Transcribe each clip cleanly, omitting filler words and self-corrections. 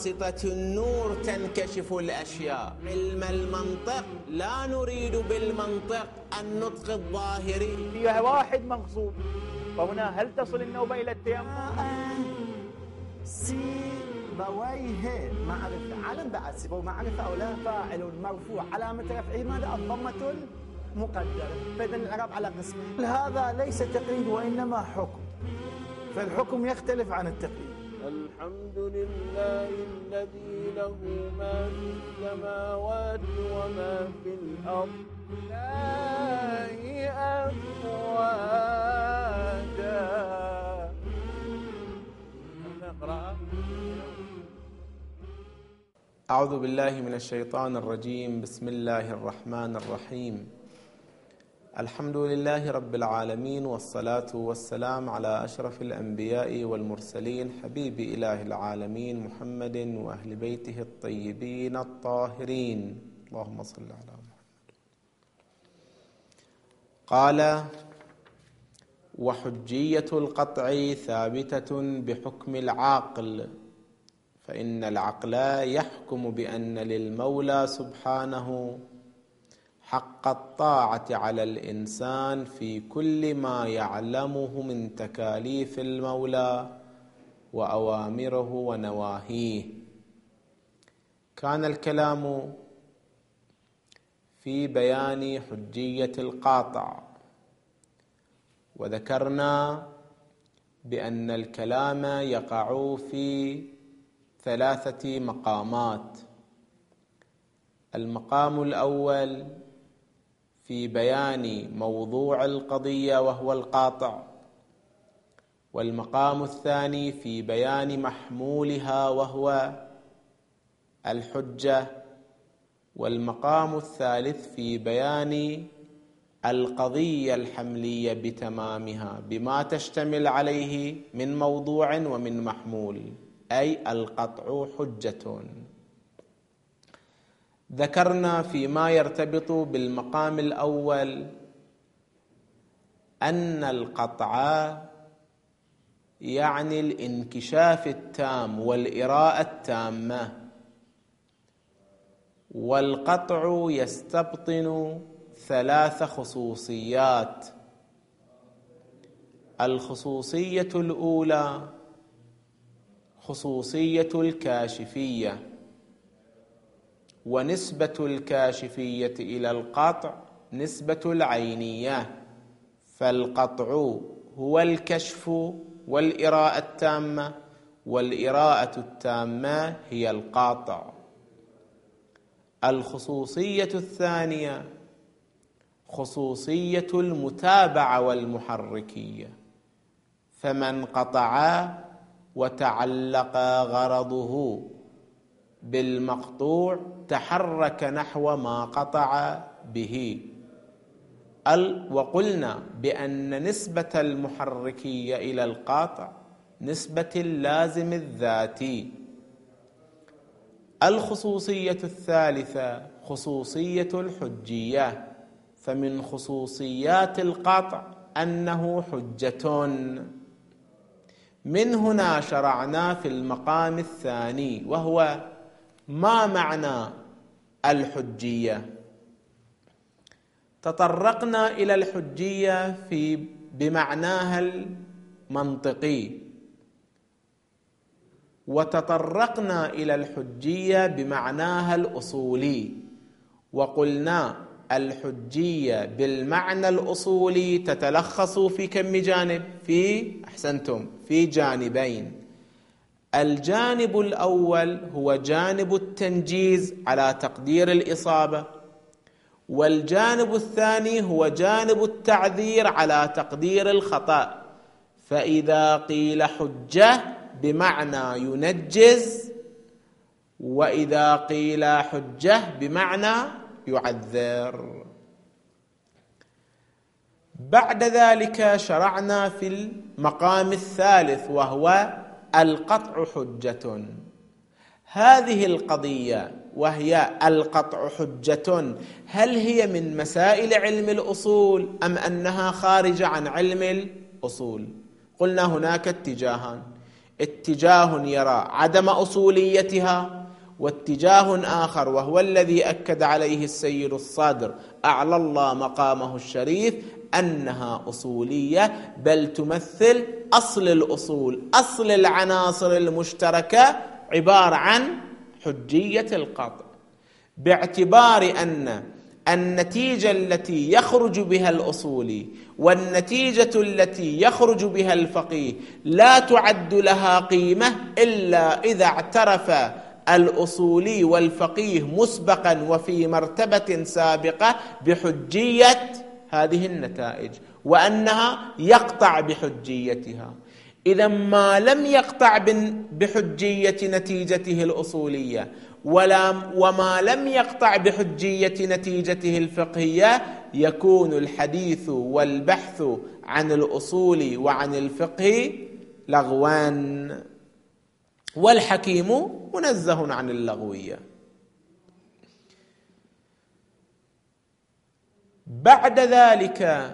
بواسطة النور تنكشف الأشياء. علم المنطق لا نريد بالمنطق النطق الظاهري. فيها واحد مغصوب، فهنا هل تصل النوبة إلى التيمم؟ سيبويه معرفة، علم بعد سيبويه معرفة أو لا. فاعل مرفوع علامة رفعه ماذا؟ الضمة المقدرة. فإذا الإعراب على قسمين. هذا ليس تقليد وإنما حكم، فالحكم يختلف عن التقليد. الحمد لله الذي له ما في السماوات وما في الأرض الله أفواجا. نقرأ. أعوذ بالله من الشيطان الرجيم. بسم الله الرحمن الرحيم. الحمد لله رب العالمين، والصلاة والسلام على أشرف الأنبياء والمرسلين، حبيب إله العالمين محمد وأهل بيته الطيبين الطاهرين، اللهم صل على محمد. قال: وحجية القطع ثابتة بحكم العقل، فإن العقل يحكم بأن للمولى سبحانه حق الطاعة على الإنسان في كل ما يعلمه من تكاليف المولى وأوامره ونواهيه. كان الكلام في بيان حجية القاطع، وذكرنا بأن الكلام يقع في 3 مقامات. المقام الأول في بيان موضوع القضية وهو القاطع، والمقام الثاني في بيان محمولها وهو الحجة، والمقام الثالث في بيان القضية الحملية بتمامها بما تشتمل عليه من موضوع ومن محمول، أي القطع حجة. ذكرنا فيما يرتبط بالمقام الأول أن القطع يعني الانكشاف التام والإراءة التامة، والقطع يستبطن 3 خصوصيات. الخصوصية الأولى خصوصية الكاشفية، ونسبة الكاشفية إلى القطع نسبة العينية، فالقطع هو الكشف والإراءة التامة، والإراءة التامة هي القاطع. الخصوصية الثانية خصوصية المتابعة والمحركية، فمن قطع وتعلق غرضه بالمقطوع تحرك نحو ما قطع به. وقلنا بأن نسبة المحركية إلى القاطع نسبة اللازم الذاتي. الخصوصية الثالثة خصوصية الحجية، فمن خصوصيات القطع أنه حجة. من هنا شرعنا في المقام الثاني، وهو ما معنى الحجية. تطرقنا إلى الحجية بمعناها المنطقي، وتطرقنا إلى الحجية بمعناها الأصولي، وقلنا الحجية بالمعنى الأصولي تتلخص في كم جانب؟ في جانبين. الجانب الأول هو جانب التنجيز على تقدير الإصابة، والجانب الثاني هو جانب التعذير على تقدير الخطأ. فإذا قيل حجة بمعنى ينجز، وإذا قيل حجة بمعنى يعذر. بعد ذلك شرعنا في المقام الثالث وهو القطع حجة. هذه القضية وهي القطع حجة هل هي من مسائل علم الأصول أم أنها خارجة عن علم الأصول؟ قلنا هناك اتجاهان. اتجاه يرى عدم أصوليتها، واتجاه آخر وهو الذي أكد عليه السيد الصادر أعلى الله مقامه الشريف أنها أصولية، بل تمثل أصل الأصول، أصل العناصر المشتركة، عبارة عن حجية القطع، باعتبار أن النتيجة التي يخرج بها الأصولي والنتيجة التي يخرج بها الفقيه لا تعد لها قيمة إلا إذا اعترف الأصولي والفقيه مسبقا وفي مرتبة سابقة بحجية هذه النتائج، وأنها يقطع بحجيتها. إذا ما لم يقطع بحجية نتيجته الأصولية وما لم يقطع بحجية نتيجته الفقهية، يكون الحديث والبحث عن الأصول وعن الفقه لغوان، والحكيم منزه عن اللغوية. بعد ذلك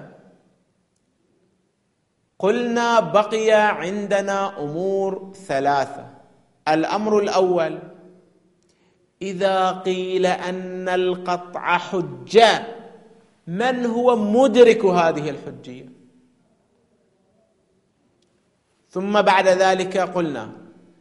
قلنا بقي عندنا أمور ثلاثة. الأمر الأول: إذا قيل أن القطع حجة، من هو مدرك هذه الحجية؟ ثم بعد ذلك قلنا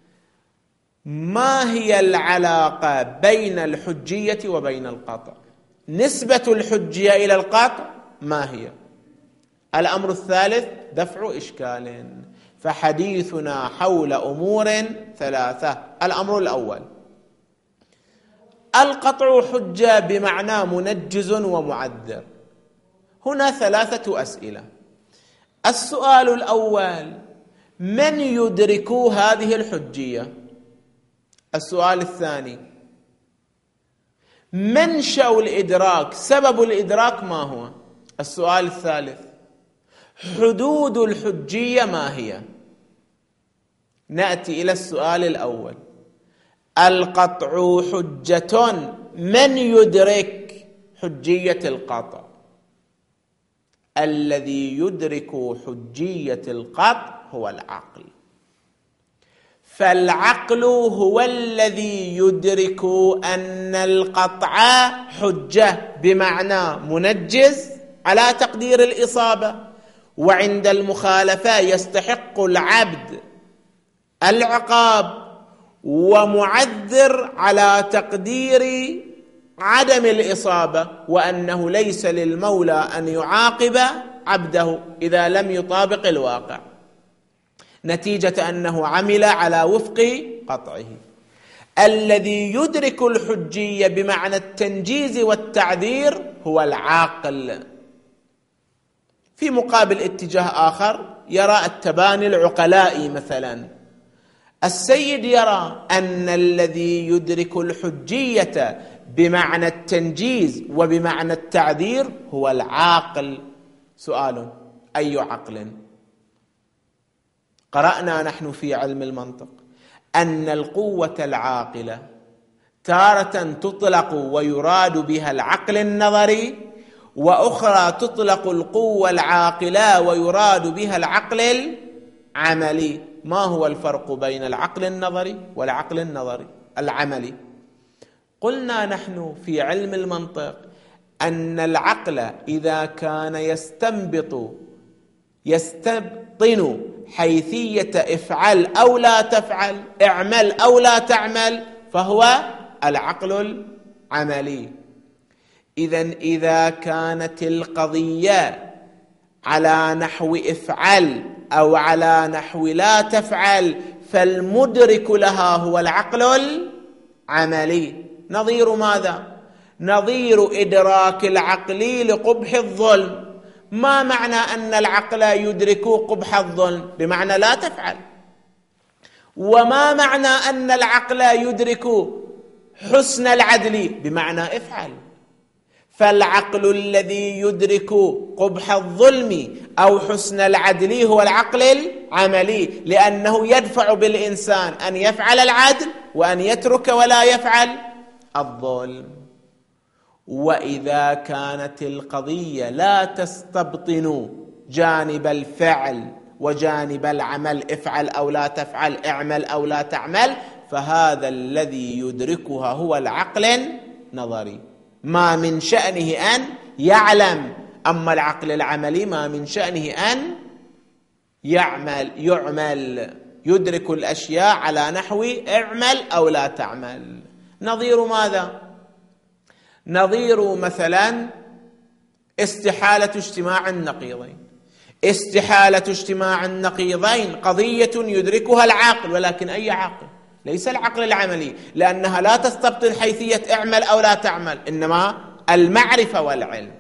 ما هي العلاقة بين الحجية وبين القطع؟ نسبة الحجية إلى القطع ما هي؟ الأمر الثالث: دفع إشكال. فحديثنا حول أمور ثلاثة. الأمر الأول: القطع حجة بمعنى منجز ومعذر. هنا ثلاثة أسئلة. السؤال الأول: من يدرك هذه الحجية؟ السؤال الثاني: منشأ الإدراك، سبب الإدراك ما هو؟ السؤال الثالث: حدود الحجية ما هي؟ نأتي إلى السؤال الأول: القطع حجة، من يدرك حجية القطع؟ الذي يدرك حجية القطع هو العقل. فالعقل هو الذي يدرك أن القطع حجة بمعنى منجز على تقدير الإصابة، وعند المخالفة يستحق العبد العقاب، ومعذر على تقدير عدم الإصابة، وأنه ليس للمولى أن يعاقب عبده إذا لم يطابق الواقع، نتيجة أنه عمل على وفق قطعه. الذي يدرك الحجية بمعنى التنجيز والتعذير هو العاقل. في مقابل اتجاه آخر يرى التباني العقلاء مثلا. السيد يرى أن الذي يدرك الحجية بمعنى التنجيز وبمعنى التعذير هو العاقل. سؤال: أي عقل؟ قرأنا نحن في علم المنطق أن القوة العاقلة تارة تطلق ويراد بها العقل النظري، وأخرى تطلق القوة العاقلة ويراد بها العقل العملي. ما هو الفرق بين العقل النظري والعقل العملي؟ قلنا نحن في علم المنطق أن العقل إذا كان يستبطن حيثية افعل أو لا تفعل، اعمل أو لا تعمل، فهو العقل العملي. إذا كانت القضية على نحو افعل أو على نحو لا تفعل، فالمدرك لها هو العقل العملي. نظير ماذا؟ نظير إدراك العقل لقبح الظلم. ما معنى أن العقل يدرك قبح الظلم؟ بمعنى لا تفعل. وما معنى أن العقل يدرك حسن العدل؟ بمعنى افعل. فالعقل الذي يدرك قبح الظلم أو حسن العدل هو العقل العملي، لأنه يدفع بالإنسان أن يفعل العدل وأن يترك ولا يفعل الظلم. وإذا كانت القضية لا تستبطن جانب الفعل وجانب العمل افعل أو لا تفعل، اعمل أو لا تعمل، فهذا الذي يدركها هو العقل النظري، ما من شأنه أن يعلم. أما العقل العملي ما من شأنه أن يعمل، يدرك الأشياء على نحو اعمل أو لا تعمل. نظير ماذا؟ نظير مثلا استحالة اجتماع النقيضين. استحالة اجتماع النقيضين قضية يدركها العقل، ولكن أي عقل؟ ليس العقل العملي، لأنها لا تستبطن حيثية اعمل أو لا تعمل، إنما المعرفة والعلم.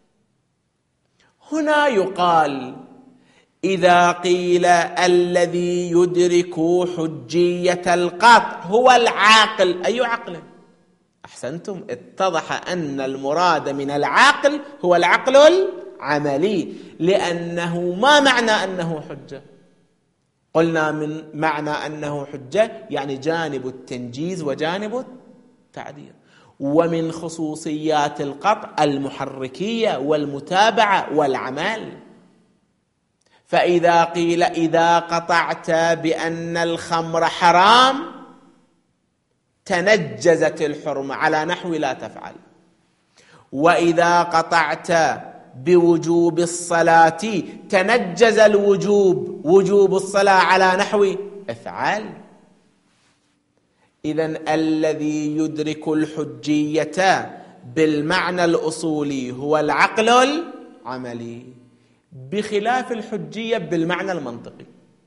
هنا يقال إذا قيل الذي يدرك حجية القطع هو العاقل، أي عقل؟ أحسنتم، اتضح أن المراد من العقل هو العقل العملي، لأنه ما معنى أنه حجة؟ قلنا من معنى أنه حجة يعني جانب التنجيز وجانب التعديل. ومن خصوصيات القطع المحركية والمتابعة والعمل. فإذا قيل إذا قطعت بأن الخمر حرام تنجزت الحرمة على نحو لا تفعل، وإذا قطعت بوجوب الصلاة تنجز الوجوب، وجوب الصلاة على نحو افعل. إذن الذي يدرك الحجية بالمعنى الأصولي هو العقل العملي، بخلاف الحجية بالمعنى المنطقي.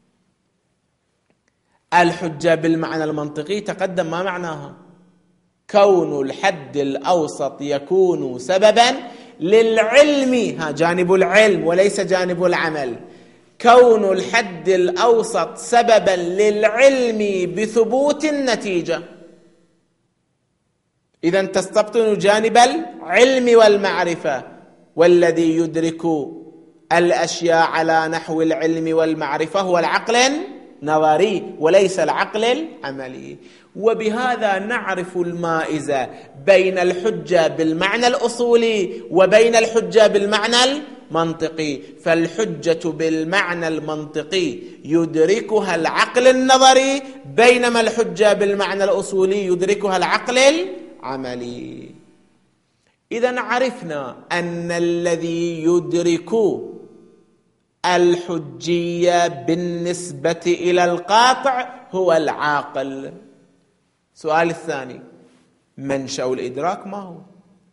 الحجة بالمعنى المنطقي تقدم ما معناها؟ كون الحد الأوسط يكون سببا للعلم، جانب العلم وليس جانب العمل. كون الحد الأوسط سببا للعلم بثبوت النتيجة، إذن تستبطن جانب العلم والمعرفة. والذي يدرك الأشياء على نحو العلم والمعرفة هو العقل النظري وليس العقل العملي. وبهذا نعرف المائزة بين الحجة بالمعنى الأصولي وبين الحجة بالمعنى المنطقي. فالحجة بالمعنى المنطقي يدركها العقل النظري، بينما الحجة بالمعنى الأصولي يدركها العقل العملي. إذن عرفنا أن الذي يدرك الحجية بالنسبة إلى القاطع هو العاقل. سؤال الثاني، منشأ الإدراك ما هو؟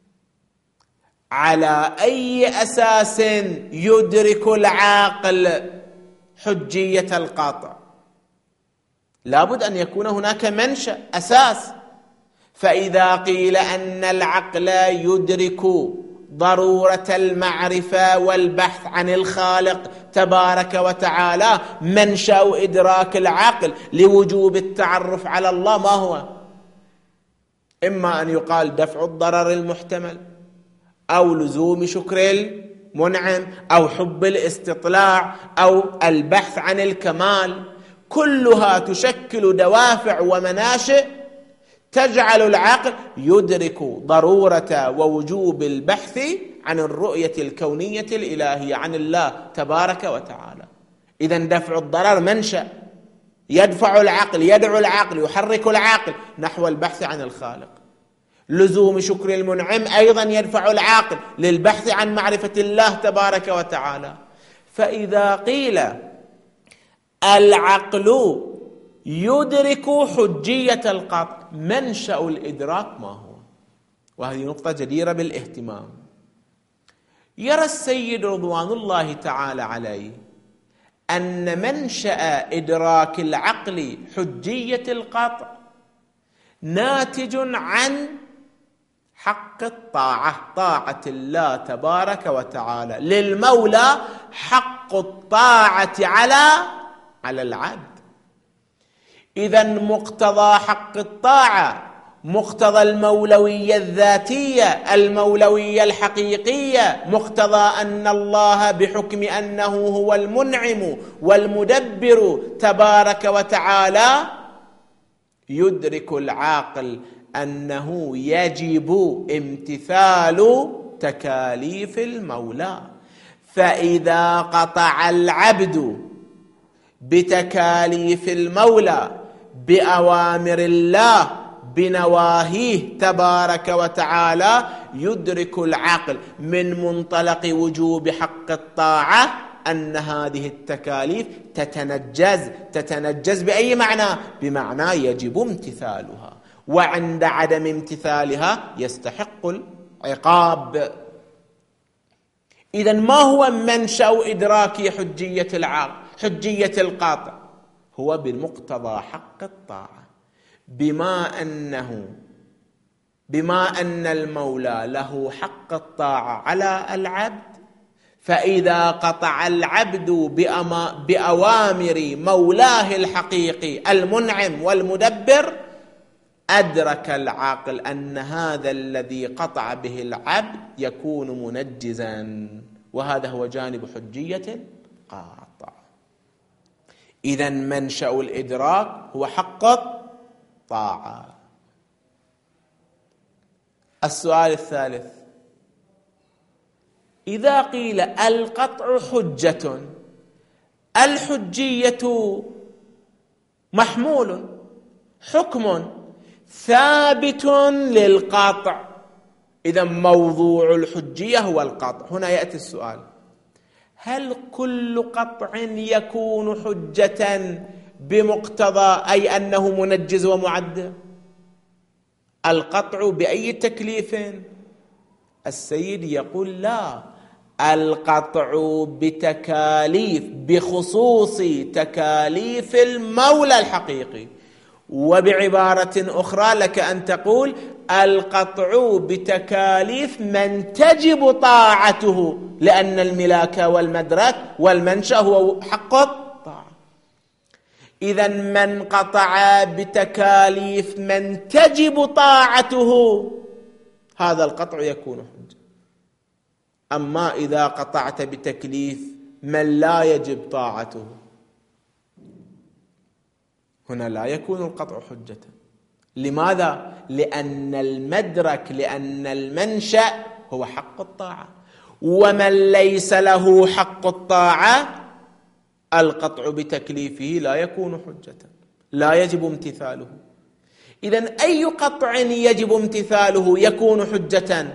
على أي أساس يدرك العاقل حجية القاطع؟ لابد أن يكون هناك منشأ أساس. فإذا قيل أن العقل يدرك ضرورة المعرفة والبحث عن الخالق تبارك وتعالى، منشأ إدراك العقل لوجوب التعرف على الله ما هو؟ إما أن يقال دفع الضرر المحتمل، أو لزوم شكر المنعم، أو حب الاستطلاع، أو البحث عن الكمال. كلها تشكل دوافع ومناشئ تجعل العقل يدرك ضرورة ووجوب البحث عن الرؤية الكونية الإلهية عن الله تبارك وتعالى. إذن دفع الضرر منشأ يدفع العقل، يدعو العقل، يحرك العقل نحو البحث عن الخالق. لزوم شكر المنعم أيضا يدفع العقل للبحث عن معرفة الله تبارك وتعالى. فإذا قيل العقل يدرك حجية القطع، منشأ الإدراك ما هو؟ وهذه نقطة جديرة بالاهتمام. يرى السيد رضوان الله تعالى عليه أن منشأ إدراك العقل حجية القطع ناتج عن حق الطاعة، طاعة الله تبارك وتعالى. للمولى حق الطاعة على العبد. إذن مقتضى حق الطاعة مقتضى المولوية الذاتية، المولوية الحقيقية، مقتضى أن الله بحكم أنه هو المنعم والمدبر تبارك وتعالى يدرك العاقل أنه يجب امتثال تكاليف المولى. فإذا قطع العبد بتكاليف المولى بأوامر الله بنواهيه تبارك وتعالى يدرك العقل من منطلق وجوب حق الطاعة أن هذه التكاليف تتنجز بأي معنى؟ بمعنى يجب امتثالها، وعند عدم امتثالها يستحق العقاب. إذن ما هو منشأ إدراك حجية القاطع؟ هو بمقتضى حق الطاعة، بما أن المولى له حق الطاعة على العبد، فإذا قطع العبد بأوامر مولاه الحقيقي المنعم والمدبر أدرك العاقل أن هذا الذي قطع به العبد يكون منجزا، وهذا هو جانب حجية القاطع. إذن منشأ الإدراك هو حق الطاعة. السؤال الثالث: إذا قيل القطع حجة، الحجية محمول حكم ثابت للقطع، إذا موضوع الحجية هو القطع. هنا يأتي السؤال: هل كل قطع يكون حجة بمقتضى أي أنه منجز ومعد؟ القطع بأي تكليف؟ السيد يقول لا، القطع بتكاليف، بخصوص تكاليف المولى الحقيقي. وبعبارة أخرى لك أن تقول القطع بتكاليف من تجب طاعته، لأن الملاك والمدرك والمنشأ هو حق الطاعة. إذن من قطع بتكاليف من تجب طاعته هذا القطع يكون حجة. أما إذا قطعت بتكليف من لا يجب طاعته هنا لا يكون القطع حجة. لماذا؟ لأن المنشأ هو حق الطاعة، ومن ليس له حق الطاعة القطع بتكليفه لا يكون حجة، لا يجب امتثاله. إذن أي قطع يجب امتثاله يكون حجة؟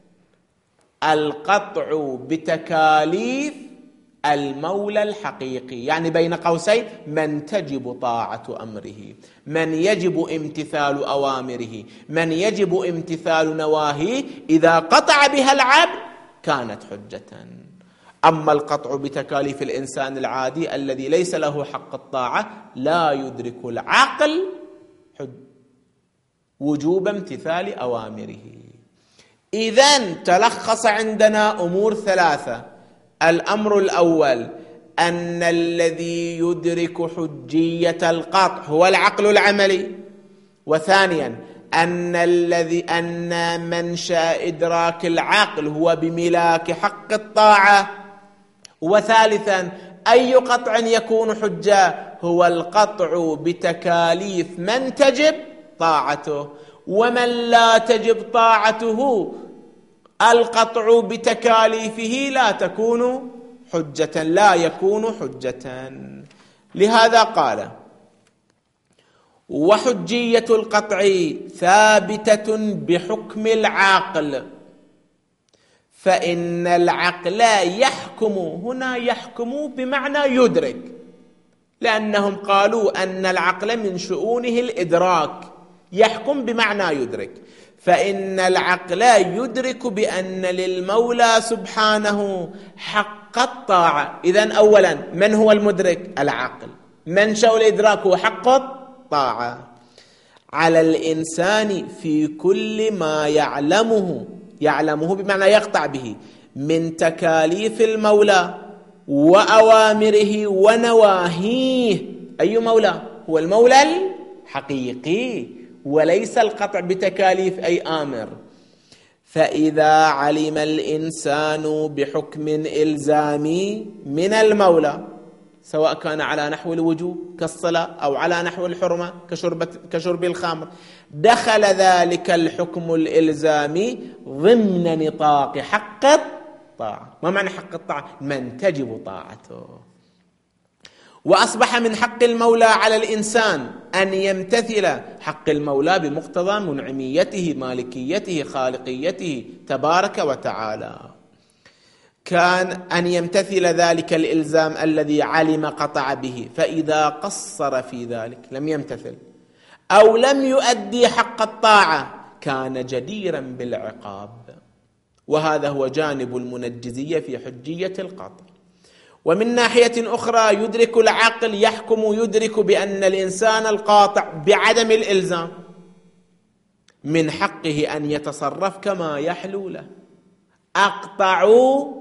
القطع بتكاليف المولى الحقيقي، يعني بين قوسين من تجب طاعة أمره، من يجب امتثال أوامره، من يجب امتثال نواهيه، إذا قطع بها العبد كانت حجة. أما القطع بتكاليف الإنسان العادي الذي ليس له حق الطاعة لا يدرك العقل وجوب امتثال أوامره. إذن تلخص عندنا أمور ثلاثة: الأمر الأول أن الذي يدرك حجية القطع هو العقل العملي، وثانيا أن منشأ إدراك العقل هو بملاك حق الطاعة، وثالثا أي قطع يكون حجة هو القطع بتكاليف من تجب طاعته، ومن لا تجب طاعته القطع بتكاليفه لا تكون حجة، لا يكون حجة. لهذا قال: وحجية القطع ثابتة بحكم العقل، فإن العقل يحكم. هنا يحكم بمعنى يدرك، لأنهم قالوا أن العقل من شؤونه الإدراك، يحكم بمعنى يدرك. فإن العقل يدرك بأن للمولى سبحانه حق الطاعة. إذن أولا من هو المدرك؟ العقل. منشأ الإدراك هو حق الطاعة على الإنسان في كل ما يعلمه بمعنى يقطع به من تكاليف المولى وأوامره ونواهيه. أي مولى؟ هو المولى الحقيقي، وليس القطع بتكاليف أي آمر. فإذا علم الإنسان بحكم إلزامي من المولى، سواء كان على نحو الوجوب كالصلاة أو على نحو الحرمة كشرب الخمر، دخل ذلك الحكم الإلزامي ضمن نطاق حق الطاعة. ما معنى حق الطاعة؟ من تجب طاعته. وأصبح من حق المولى على الإنسان أن يمتثل حق المولى بمقتضى منعميته مالكيته خالقيته تبارك وتعالى. كان أن يمتثل ذلك الإلزام الذي علم قطع به، فإذا قصر في ذلك لم يمتثل أو لم يؤدي حق الطاعة كان جديرا بالعقاب. وهذا هو جانب المنجزية في حجية القطع. ومن ناحية أخرى يدرك العقل يدرك بأن الإنسان القاطع بعدم الإلزام من حقه أن يتصرف كما يحلو له. أقطعوا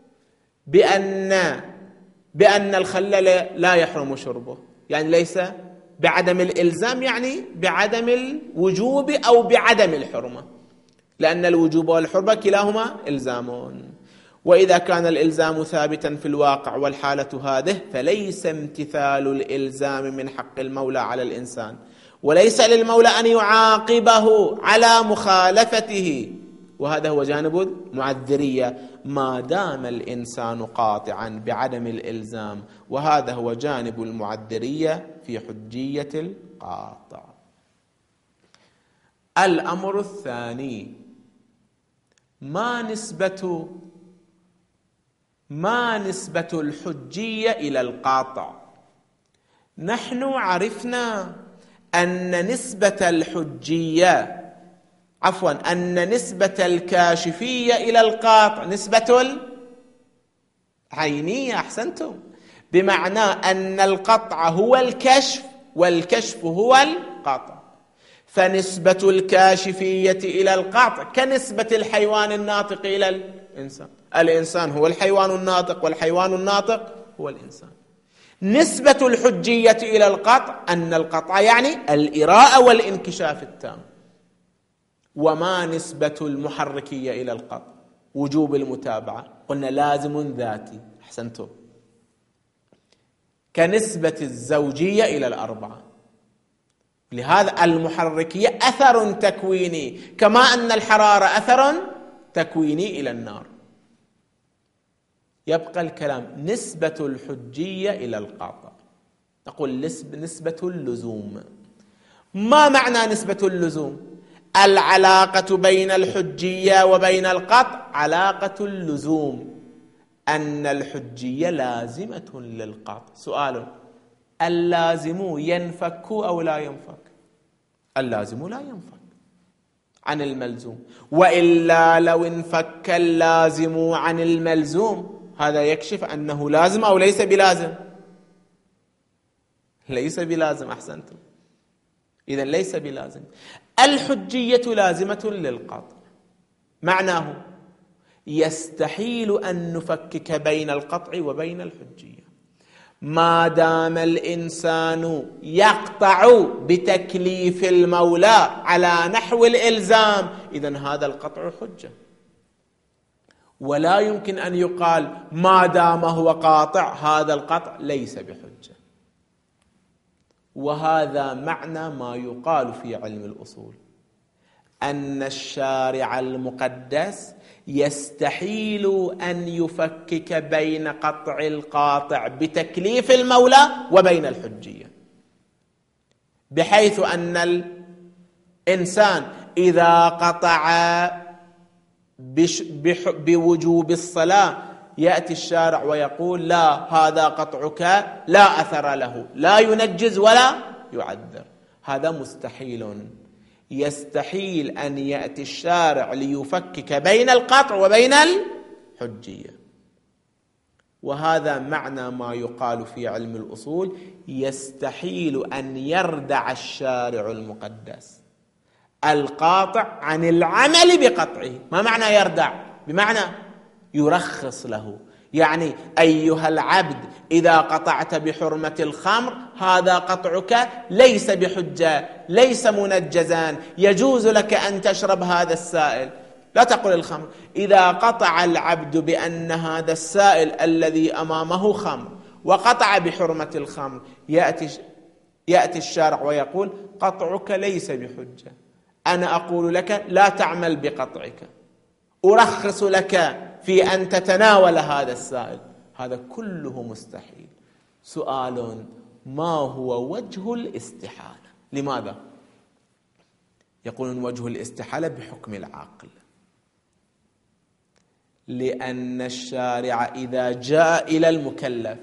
بأن الخل لا يحرم شربه، يعني ليس بعدم الإلزام، يعني بعدم الوجوب أو بعدم الحرمة، لأن الوجوب والحرمة كلاهما إلزامون. وإذا كان الإلزام ثابتا في الواقع والحالة هذه، فليس امتثال الإلزام من حق المولى على الإنسان، وليس للمولى أن يعاقبه على مخالفته. وهذا هو جانب المعذرية ما دام الإنسان قاطعا بعدم الإلزام، وهذا هو جانب المعذرية في حجية القاطع. الأمر الثاني: ما نسبة الحجية إلى القاطع؟ نحن عرفنا أن نسبة الكاشفية إلى القاطع نسبة عينية. أحسنتم، بمعنى أن القطع هو الكشف والكشف هو القطع، فنسبة الكاشفية إلى القطع كنسبة الحيوان الناطق إلى الإنسان. الإنسان هو الحيوان الناطق والحيوان الناطق هو الإنسان. نسبة الحجية إلى القطع أن القطع يعني الإراءة والانكشاف التام. وما نسبة المحركية إلى القطع؟ وجوب المتابعة، قلنا لازم ذاتي. أحسنتم، كنسبة الزوجية إلى الأربعة. لهذا المحركية أثر تكويني، كما أن الحرارة أثر تكويني إلى النار. يبقى الكلام نسبة الحجية إلى القاطع. نقول نسبة اللزوم. ما معنى نسبة اللزوم؟ العلاقة بين الحجية وبين القطع علاقة اللزوم، أن الحجية لازمة للقطع. سؤال: اللازم ينفك أو لا ينفك؟ اللازم لا ينفك عن الملزوم، وإلا لو انفك اللازم عن الملزوم هذا يكشف أنه لازم أو ليس بلازم. ليس بلازم. أحسنتم، إذن ليس بلازم. الحجية لازمة للقطع، معناه يستحيل أن نفكك بين القطع وبين الحجية. ما دام الإنسان يقطع بتكليف المولى على نحو الإلزام، إذن هذا القطع حجة. ولا يمكن أن يقال ما دام هو قاطع هذا القطع ليس بحجة. وهذا معنى ما يقال في علم الأصول، أن الشارع المقدس يستحيل أن يفكك بين قطع القاطع بتكليف المولى وبين الحجية، بحيث أن الإنسان إذا قطع بوجوب الصلاة يأتي الشارع ويقول لا، هذا قطعك لا أثر له، لا ينجز ولا يعذر. هذا مستحيل. يستحيل أن يأتي الشارع ليفكك بين القطع وبين الحجية. وهذا معنى ما يقال في علم الأصول يستحيل أن يردع الشارع المقدس القاطع عن العمل بقطعه. ما معنى يردع؟ بمعنى يرخص له، يعني أيها العبد إذا قطعت بحرمة الخمر هذا قطعك ليس بحجة، ليس منجزا، يجوز لك أن تشرب هذا السائل، لا تقل الخمر. إذا قطع العبد بأن هذا السائل الذي أمامه خمر وقطع بحرمة الخمر، يأتي الشارع ويقول قطعك ليس بحجة، أنا أقول لك لا تعمل بقطعك، أرخص لك في أن تتناول هذا السائل. هذا كله مستحيل. سؤال: ما هو وجه الاستحالة؟ لماذا؟ يقولون وجه الاستحالة بحكم العقل، لأن الشارع إذا جاء إلى المكلف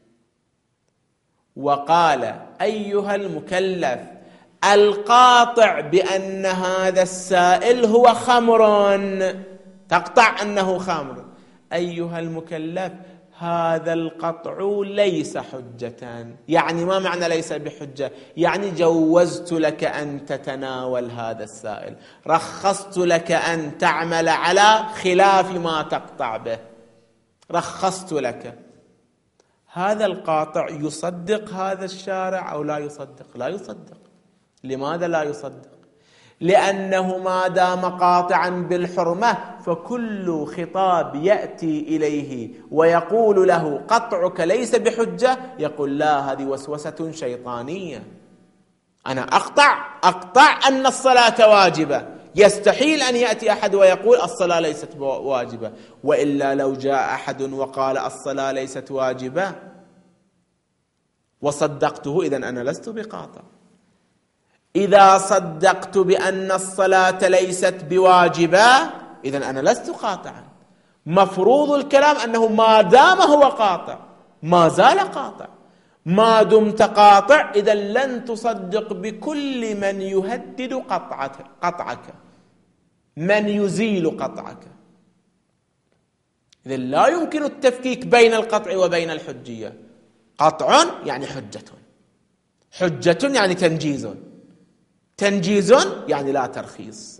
وقال: أيها المكلف، القاطع بأن هذا السائل هو خمر، تقطع أنه خمر، أيها المكلف هذا القطع ليس حجة. يعني ما معنى ليس بحجة؟ يعني جوزت لك أن تتناول هذا السائل، رخصت لك أن تعمل على خلاف ما تقطع به، رخصت لك. هذا القاطع يصدق هذا الشارع أو لا يصدق؟ لا يصدق. لماذا لا يصدق؟ لأنه ما دام قاطعا بالحرمة فكل خطاب يأتي إليه ويقول له قطعك ليس بحجة يقول لا، هذه وسوسة شيطانية، أنا أقطع أن الصلاة واجبة. يستحيل أن يأتي أحد ويقول الصلاة ليست واجبة، وإلا لو جاء أحد وقال الصلاة ليست واجبة وصدقته إذن أنا لست بقاطع. إذا صدقت بأن الصلاة ليست بواجبة إذن أنا لست قاطعا. مفروض الكلام أنه ما دام هو قاطع ما زال قاطع. ما دمت قاطع إذن لن تصدق بكل من يهدد قطعك، من يزيل قطعك. إذن لا يمكن التفكيك بين القطع وبين الحجية. قطع يعني حجة، حجة يعني تنجيز، تنجيز يعني لا ترخيص.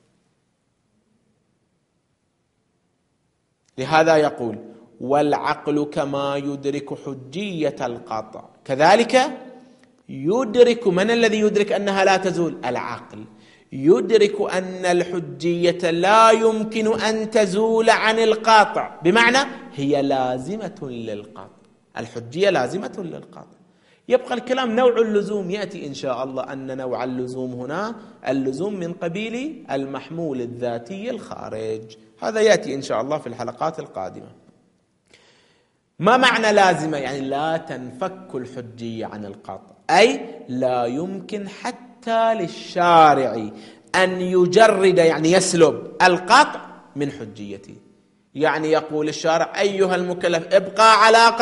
لهذا يقول: والعقل كما يدرك حجية القطع كذلك يدرك. من الذي يدرك أنها لا تزول؟ العقل. يدرك أن الحجية لا يمكن أن تزول عن القاطع، بمعنى هي لازمة للقاطع، الحجية لازمة للقاطع. يبقى الكلام نوع اللزوم. يأتي إن شاء الله أن نوع اللزوم هنا اللزوم من قبيل المحمول الذاتي الخارج، هذا يأتي إن شاء الله في الحلقات القادمة. ما معنى لازمة؟ يعني لا تنفك الحجية عن القاطع، أي لا يمكن حتى للشارع أن يجرد يعني يسلب القطع من حجيته. يعني يقول الشارع: أيها المكلف ابقى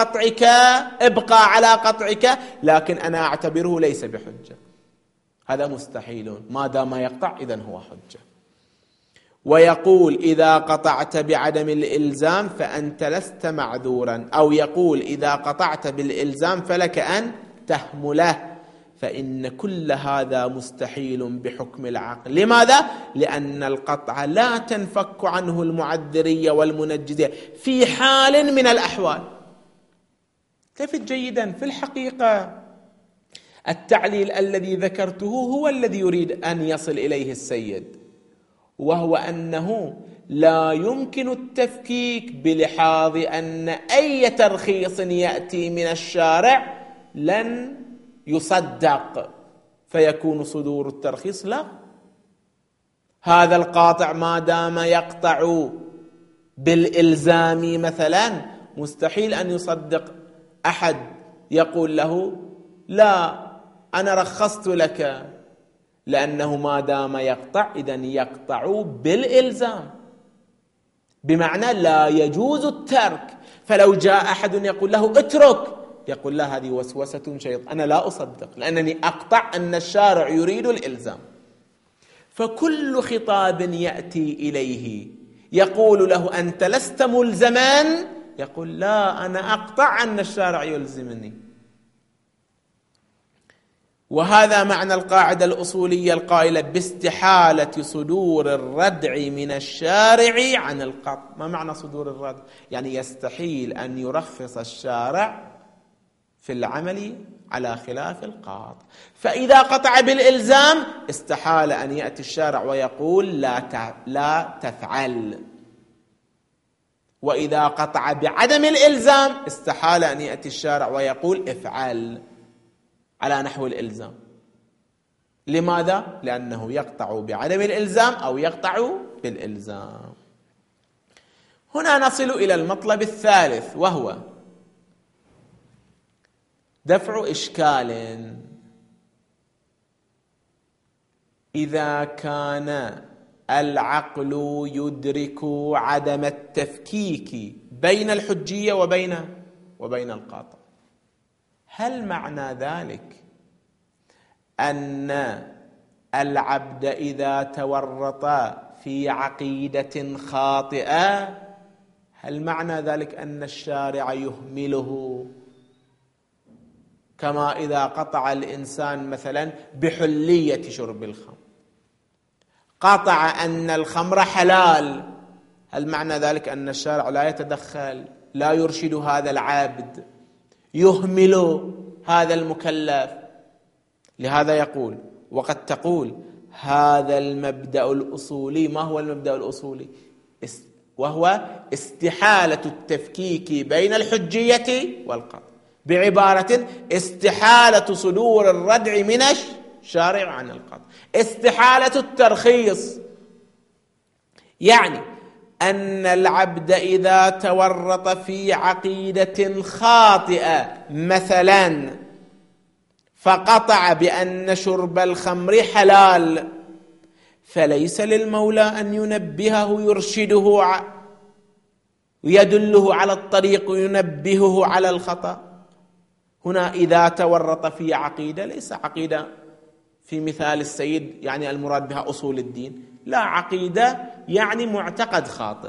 على قطعك، لكن أنا أعتبره ليس بحجة. هذا مستحيل، ما دام يقطع إذن هو حجة. ويقول: إذا قطعت بعدم الإلزام فأنت لست معذورا، أو يقول: إذا قطعت بالإلزام فلك أن تهمله. فإن كل هذا مستحيل بحكم العقل. لماذا؟ لأن القطع لا تنفك عنه المعذرية والمنجزية في حال من الأحوال. التفت جيدا، في الحقيقة التعليل الذي ذكرته هو الذي يريد أن يصل إليه السيد، وهو أنه لا يمكن التفكيك بلحاظ أن أي ترخيص يأتي من الشارع لن يصدق فيكون صدور الترخيص. لا، هذا القاطع ما دام يقطع بالإلزام مثلا مستحيل أن يصدق أحد يقول له لا أنا رخصت لك، لأنه ما دام يقطع إذن يقطع بالإلزام، بمعنى لا يجوز الترك. فلو جاء أحد يقول له اترك يقول لا، هذه وسوسة شيطان، أنا لا أصدق لأنني أقطع أن الشارع يريد الإلزام. فكل خطاب يأتي إليه يقول له أنت لست ملزما يقول لا، أنا أقطع أن الشارع يلزمني. وهذا معنى القاعدة الأصولية القائلة باستحالة صدور الردع من الشارع عن القطع. ما معنى صدور الردع؟ يعني يستحيل أن يرخص الشارع في العمل على خلاف القاطع. فإذا قطع بالإلزام استحال أن يأتي الشارع ويقول لا تفعل، وإذا قطع بعدم الإلزام استحال أن يأتي الشارع ويقول افعل على نحو الإلزام. لماذا؟ لأنه يقطع بعدم الإلزام أو يقطع بالإلزام. هنا نصل إلى المطلب الثالث، وهو دفع إشكال: إذا كان العقل يدرك عدم التفكيك بين الحجية وبين القاطع، هل معنى ذلك أن العبد إذا تورط في عقيدة خاطئة، هل معنى ذلك أن الشارع يهمله؟ كما إذا قطع الإنسان مثلا بحلية شرب الخمر، قطع أن الخمر حلال، هل معنى ذلك أن الشارع لا يتدخل، لا يرشد هذا العبد، يهمل هذا المكلف؟ لهذا يقول، وقد تقول هذا المبدأ الأصولي. ما هو المبدأ الأصولي؟ وهو استحالة التفكيك بين الحجية والقطع، بعبارة استحالة صدور الردع من الشارع عن القطع، استحالة الترخيص. يعني أن العبد إذا تورط في عقيدة خاطئة مثلا فقطع بأن شرب الخمر حلال، فليس للمولى أن ينبهه، يرشده ويدله على الطريق وينبهه على الخطأ. هنا إذا تورط في عقيدة، ليس عقيدة في مثال السيد يعني المراد بها أصول الدين، لا، عقيدة يعني معتقد خاطئ،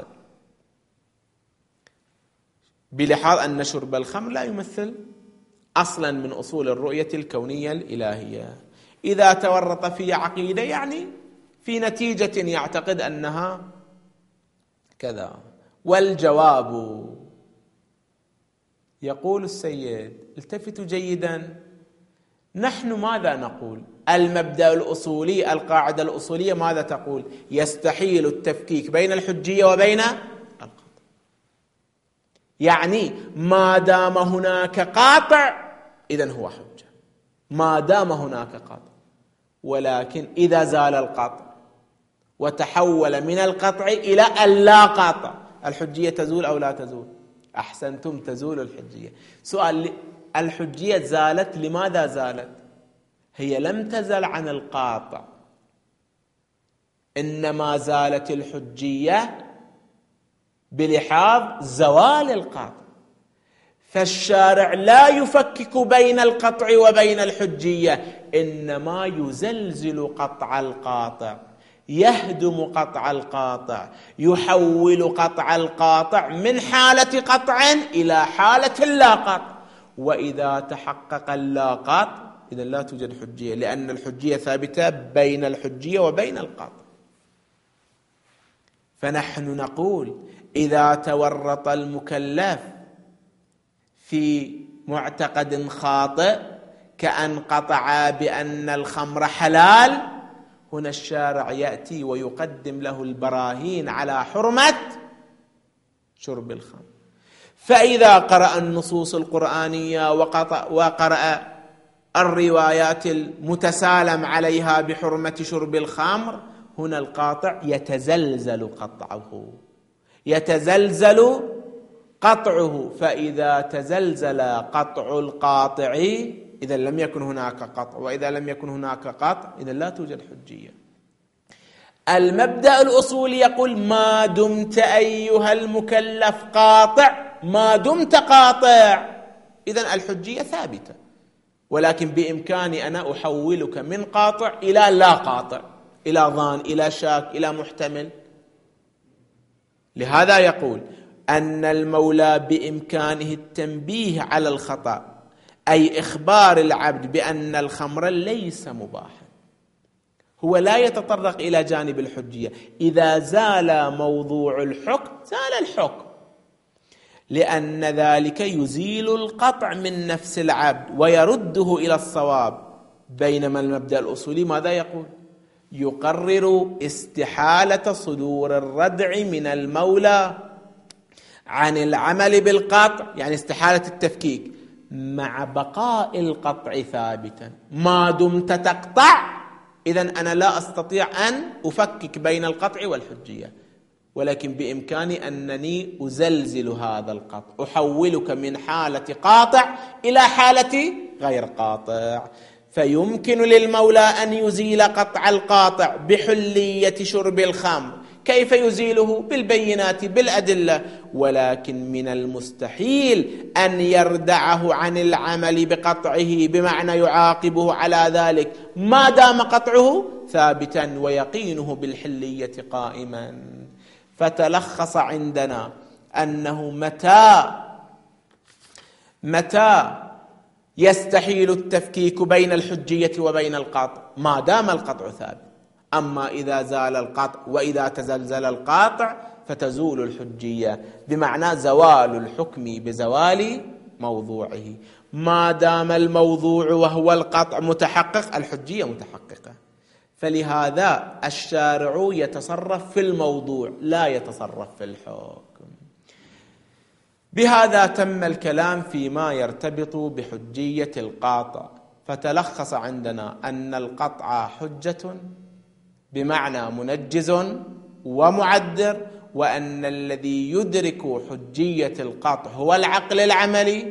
بلحاظ أن شرب الخمر لا يمثل أصلا من أصول الرؤية الكونية الإلهية. إذا تورط في عقيدة يعني في نتيجة يعتقد أنها كذا. والجواب، يقول السيد، التفتوا جيدا، نحن ماذا نقول؟ المبدأ الأصولي، القاعدة الأصولية ماذا تقول؟ يستحيل التفكيك بين الحجية وبين القطع، يعني ما دام هناك قاطع إذن هو حجة، ما دام هناك قاطع. ولكن إذا زال القاطع وتحول من القطع إلى اللا قاطع، الحجية تزول أو لا تزول؟ أحسنتم، تزول الحجية. سؤال، الحجية زالت، لماذا زالت؟ هي لم تزل عن القاطع، إنما زالت الحجية بلحاظ زوال القاطع. فالشارع لا يفكك بين القطع وبين الحجية، إنما يزلزل قطع القاطع، يهدم قطع القاطع، يحول قطع القاطع من حالة قطع إلى حالة لا قطع. وإذا تحقق اللا قطع إذا لا توجد حجية، لأن الحجية ثابتة بين الحجية وبين القاطع. فنحن نقول إذا تورط المكلف في معتقد خاطئ كأن قطع بأن الخمر حلال، هنا الشارع يأتي ويقدم له البراهين على حرمة شرب الخمر. فإذا قرأ النصوص القرآنية وقرأ الروايات المتسالم عليها بحرمة شرب الخمر، هنا القاطع يتزلزل قطعه، يتزلزل قطعه. فإذا تزلزل قطع القاطع إذا لم يكن هناك قطع، وإذا لم يكن هناك قطع إذا لا توجد حجية. المبدأ الأصولي يقول ما دمت أيها المكلف قاطع، ما دمت قاطع إذن الحجية ثابتة، ولكن بإمكاني أنا أحولك من قاطع إلى لا قاطع، إلى ظان، إلى شاك، إلى محتمل. لهذا يقول أن المولى بإمكانه التنبيه على الخطأ، أي إخبار العبد بأن الخمر ليس مباحا. هو لا يتطرق إلى جانب الحجية، إذا زال موضوع الحكم زال الحكم، لأن ذلك يزيل القطع من نفس العبد ويرده إلى الصواب. بينما المبدأ الأصولي ماذا يقول؟ يقرر استحالة صدور الردع من المولى عن العمل بالقطع، يعني استحالة التفكيك، مع بقاء القطع ثابتا. ما دمت تقطع إذن أنا لا أستطيع أن أفكك بين القطع والحجية، ولكن بإمكاني أنني أزلزل هذا القطع، أحولك من حالة قاطع إلى حالة غير قاطع. فيمكن للمولى أن يزيل قطع القاطع بحلية شرب الخمر. كيف يزيله؟ بالبينات بالأدلة. ولكن من المستحيل أن يردعه عن العمل بقطعه، بمعنى يعاقبه على ذلك ما دام قطعه ثابتا ويقينه بالحلية قائما. فتلخص عندنا أنه متى يستحيل التفكيك بين الحجية وبين القاطع؟ ما دام القطع ثابت. أما إذا زال القطع وإذا تزلزل القاطع فتزول الحجية، بمعنى زوال الحكم بزوال موضوعه. ما دام الموضوع وهو القطع متحقق، الحجية متحققة. فلهذا الشارع يتصرف في الموضوع لا يتصرف في الحكم. بهذا تم الكلام فيما يرتبط بحجية القاطع. فتلخص عندنا أن القطع حجة بمعنى منجز ومعدر، وأن الذي يدرك حجية القطع هو العقل العملي،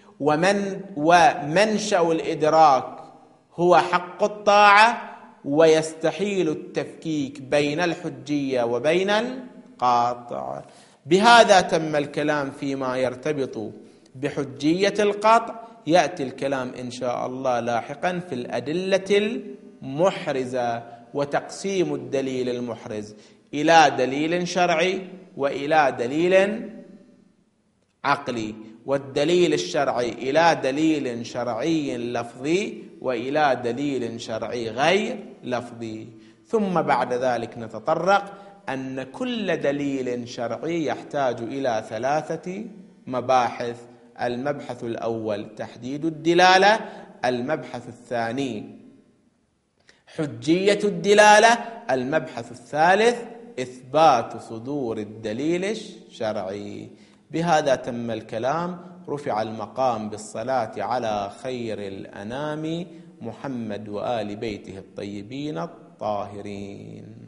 ومنشأ الإدراك هو حق الطاعة، ويستحيل التفكيك بين الحجية وبين القاطع. بهذا تم الكلام فيما يرتبط بحجية القطع. يأتي الكلام إن شاء الله لاحقا في الأدلة المحرزة وتقسيم الدليل المحرز إلى دليل شرعي وإلى دليل عقلي، والدليل الشرعي إلى دليل شرعي لفظي وإلى دليل شرعي غير لفظي. ثم بعد ذلك نتطرق أن كل دليل شرعي يحتاج إلى 3 مباحث. المبحث الأول تحديد الدلالة، المبحث الثاني حجية الدلالة، المبحث الثالث إثبات صدور الدليل الشرعي. بهذا تم الكلام. رفع المقام بالصلاة على خير الأنام محمد وآل بيته الطيبين الطاهرين.